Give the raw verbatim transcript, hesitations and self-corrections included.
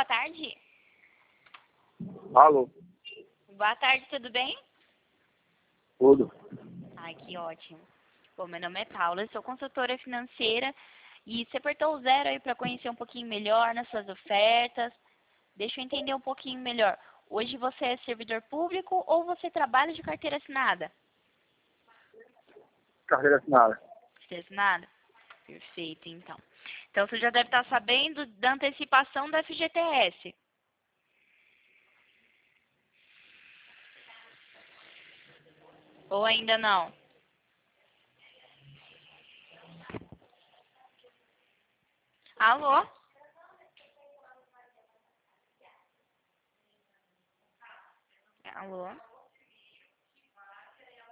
tarde. Alô? Boa tarde, tudo bem? Tudo. Ai, que ótimo. Bom, meu nome é Paula, eu sou consultora financeira e você apertou o zero aí para conhecer um pouquinho melhor nas suas ofertas. Deixa eu entender um pouquinho melhor. Hoje você é servidor público ou você trabalha de carteira assinada? Carteira assinada. Carteira assinada? Perfeito, então. Então você já deve estar sabendo da antecipação da F G T S. Ou ainda não? Alô? Alô?